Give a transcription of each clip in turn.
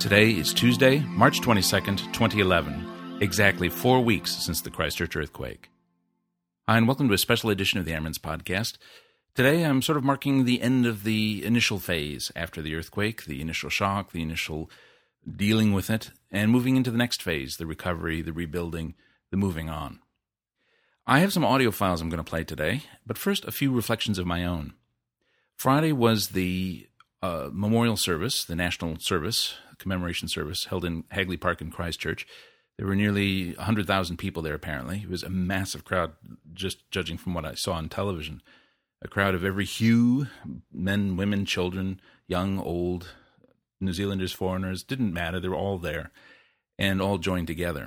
Today is Tuesday, March 22nd, 2011, exactly 4 weeks since the Christchurch earthquake. Hi, and welcome to a special edition of the Airman's Podcast. Today I'm sort of marking the end of the initial phase after the earthquake, the initial shock, the initial dealing with it, and moving into the next phase, the recovery, the rebuilding, the moving on. I have some audio files I'm going to play today, but first a few reflections of my own. Friday was the memorial service, the national service, commemoration service, held in Hagley Park in Christchurch. There were nearly 100,000 people there, apparently. It was a massive crowd, just judging from what I saw on television. A crowd of every hue, men, women, children, young, old, New Zealanders, foreigners, didn't matter. They were all there and all joined together.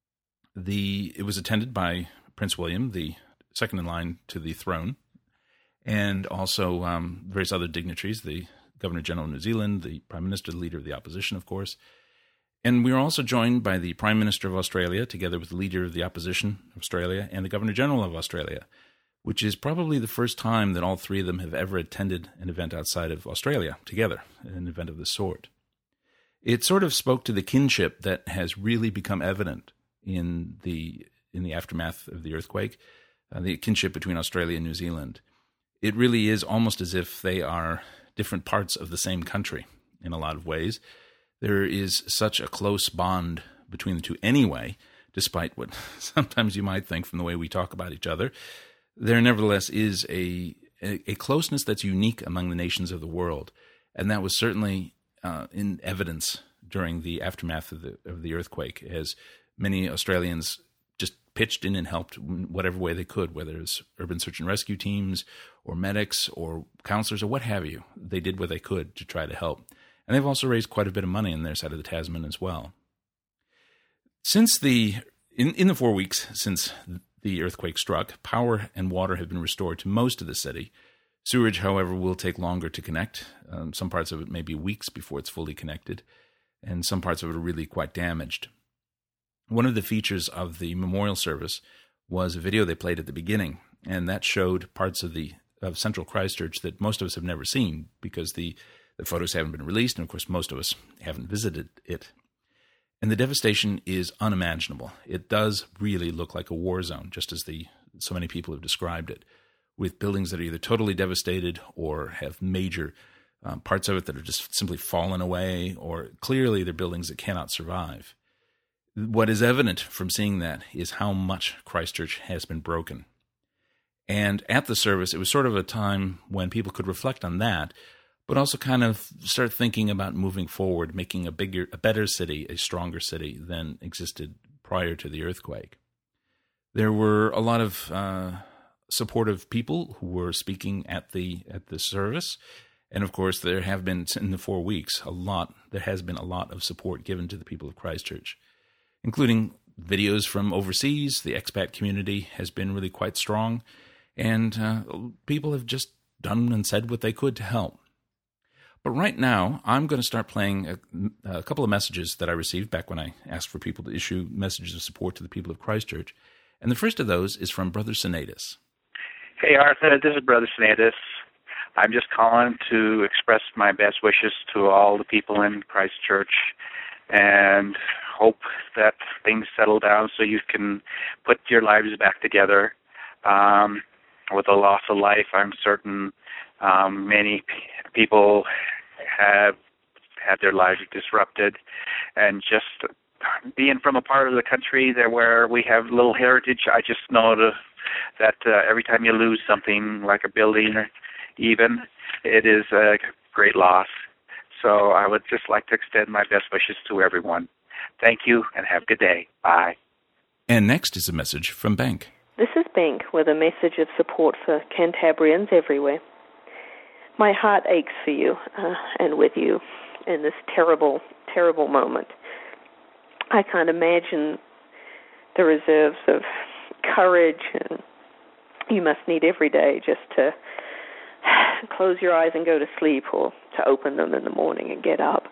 It was attended by Prince William, the second in line to the throne, and also various other dignitaries, the Governor-General of New Zealand, the Prime Minister, the Leader of the Opposition, of course. And we were also joined by the Prime Minister of Australia, together with the Leader of the Opposition of Australia, and the Governor-General of Australia, which is probably the first time that all three of them have ever attended an event outside of Australia together, an event of this sort. It sort of spoke to the kinship that has really become evident in the aftermath of the earthquake, the kinship between Australia and New Zealand. It really is almost as if they are different parts of the same country in a lot of ways. There is such a close bond between the two anyway, despite what sometimes you might think from the way we talk about each other. There nevertheless is a closeness that's unique among the nations of the world, and that was certainly in evidence during the aftermath of the earthquake, as many Australians just pitched in and helped in whatever way they could, whether it's urban search and rescue teams or medics or counselors or what have you. They did what they could to try to help. And they've also raised quite a bit of money on their side of the Tasman as well. Since in the 4 weeks since the earthquake struck, power and water have been restored to most of the city. Sewerage, however, will take longer to connect. Some parts of it may be weeks before it's fully connected, and some parts of it are really quite damaged. One of the features of the memorial service was a video they played at the beginning, and that showed parts of central Christchurch that most of us have never seen because the photos haven't been released, and of course most of us haven't visited it. And the devastation is unimaginable. It does really look like a war zone, just as so many people have described it, with buildings that are either totally devastated or have major parts of it that are just simply fallen away, or clearly they're buildings that cannot survive. What is evident from seeing that is how much Christchurch has been broken. And at the service, it was sort of a time when people could reflect on that, but also kind of start thinking about moving forward, making a better city, a stronger city than existed prior to the earthquake. There were a lot of supportive people who were speaking at the service, and of course there have been, in the 4 weeks, there has been a lot of support given to the people of Christchurch, including videos from overseas. The expat community has been really quite strong, and people have just done and said what they could to help. But right now, I'm going to start playing a couple of messages that I received back when I asked for people to issue messages of support to the people of Christchurch. And the first of those is from Brother Sinatus. Hey, Arthur, this is Brother Sinatus. I'm just calling to express my best wishes to all the people in Christchurch and hope that things settle down so you can put your lives back together. With the loss of life, I'm certain many people have had their lives disrupted, and just being from a part of the country where we have little heritage, I just know that every time you lose something like a building, even, it is a great loss. So I would just like to extend my best wishes to everyone. Thank you, and have a good day. Bye. And next is a message from Bank. This is Bank with a message of support for Cantabrians everywhere. My heart aches for you and with you in this terrible, terrible moment. I can't imagine the reserves of courage and you must need every day just to close your eyes and go to sleep, or to open them in the morning and get up,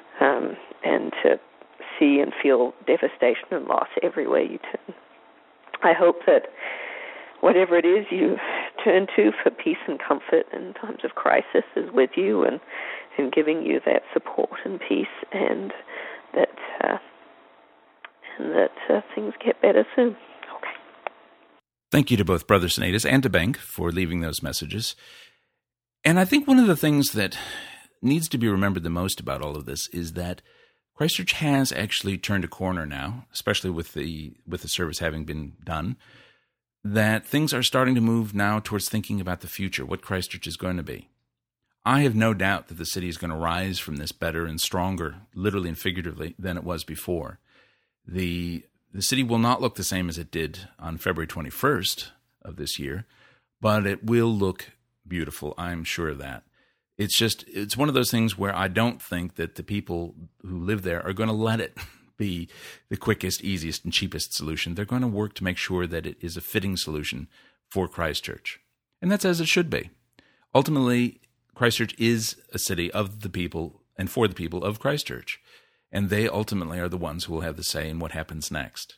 and to see and feel devastation and loss everywhere you turn. I hope that whatever it is you turn to for peace and comfort in times of crisis is with you and giving you that support and peace, and things get better soon. Okay. Thank you to both Brother Sinatus and to Benk for leaving those messages. And I think one of the things that needs to be remembered the most about all of this is that Christchurch has actually turned a corner now, especially with the service having been done, that things are starting to move now towards thinking about the future, what Christchurch is going to be. I have no doubt that the city is going to rise from this better and stronger, literally and figuratively, than it was before. The city will not look the same as it did on February 21st of this year, but it will look beautiful, I'm sure of that. It's one of those things where I don't think that the people who live there are going to let it be the quickest, easiest, and cheapest solution. They're going to work to make sure that it is a fitting solution for Christchurch. And that's as it should be. Ultimately, Christchurch is a city of the people and for the people of Christchurch. And they ultimately are the ones who will have the say in what happens next.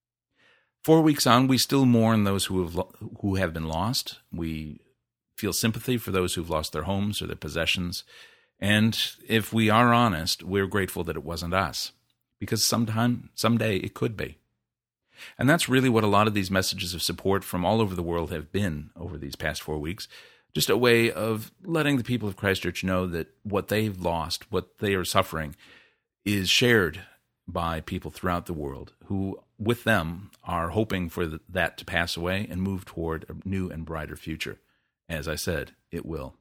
4 weeks on, we still mourn those who have been lost. We feel sympathy for those who've lost their homes or their possessions. And if we are honest, we're grateful that it wasn't us. Because someday it could be. And that's really what a lot of these messages of support from all over the world have been over these past 4 weeks. Just a way of letting the people of Christchurch know that what they've lost, what they are suffering, is shared by people throughout the world who, with them, are hoping for that to pass away and move toward a new and brighter future. As I said, it will.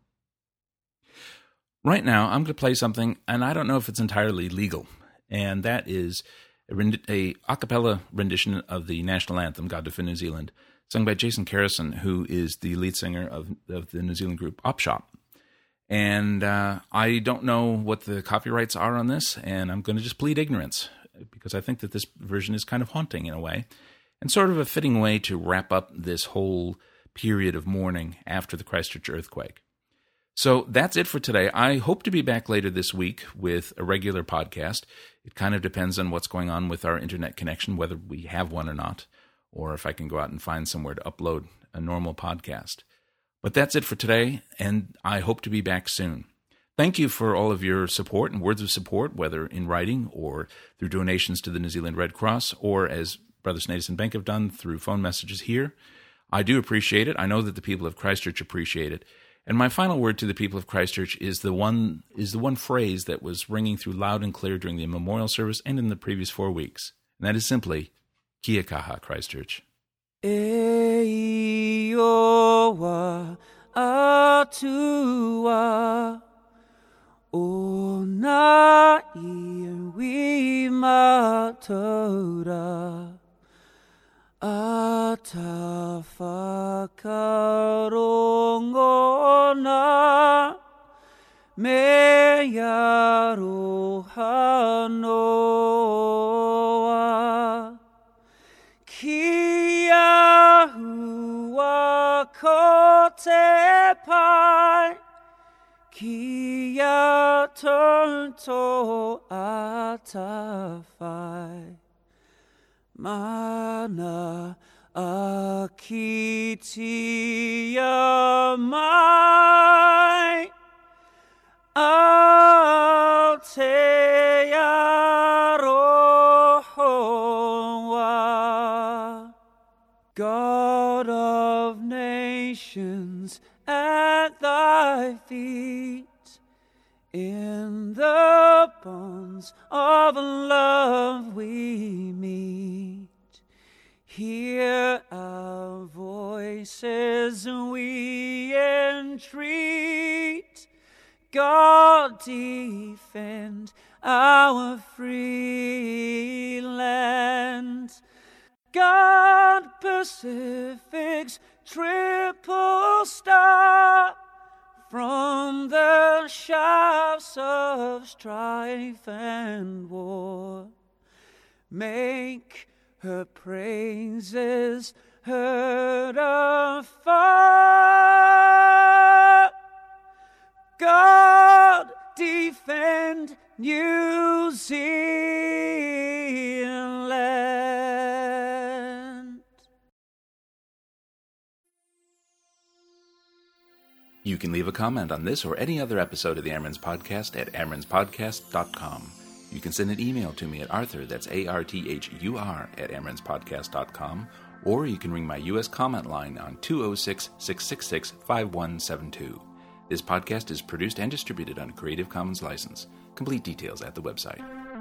Right now, I'm going to play something, and I don't know if it's entirely legal, and that is a a cappella rendition of the national anthem, God Defend New Zealand, sung by Jason Carrison, who is the lead singer of the New Zealand group Opshop. And I don't know what the copyrights are on this, and I'm going to just plead ignorance, because I think that this version is kind of haunting in a way, and sort of a fitting way to wrap up this whole period of mourning after the Christchurch earthquake. So that's it for today. I hope to be back later this week with a regular podcast. It kind of depends on what's going on with our internet connection, whether we have one or not, or if I can go out and find somewhere to upload a normal podcast. But that's it for today, and I hope to be back soon. Thank you for all of your support and words of support, whether in writing or through donations to the New Zealand Red Cross, or as Brother Sinatus and Benk have done through phone messages here. I do appreciate it. I know that the people of Christchurch appreciate it. And my final word to the people of Christchurch is the one phrase that was ringing through loud and clear during the memorial service and in the previous 4 weeks. And that is simply, Kia kaha, Christchurch. E oa atua o na iwi mataura ata whakarongona me aroha noa kia hua ko te pai kia tonto ata whai mana akitia mai Aotearoa, God of nations, at thy feet, in the bonds of love we meet. Hear our voices, we entreat. God defend our free land. God Pacific's triple star, from the shafts of strife and war, make her praises heard afar. God defend New Zealand. You can leave a comment on this or any other episode of the Amrins Podcast at amrinspodcast.com. You can send an email to me at Arthur, that's ARTHUR, at amaranthspodcast.com, or you can ring my U.S. comment line on 206-666-5172. This podcast is produced and distributed on a Creative Commons license. Complete details at the website.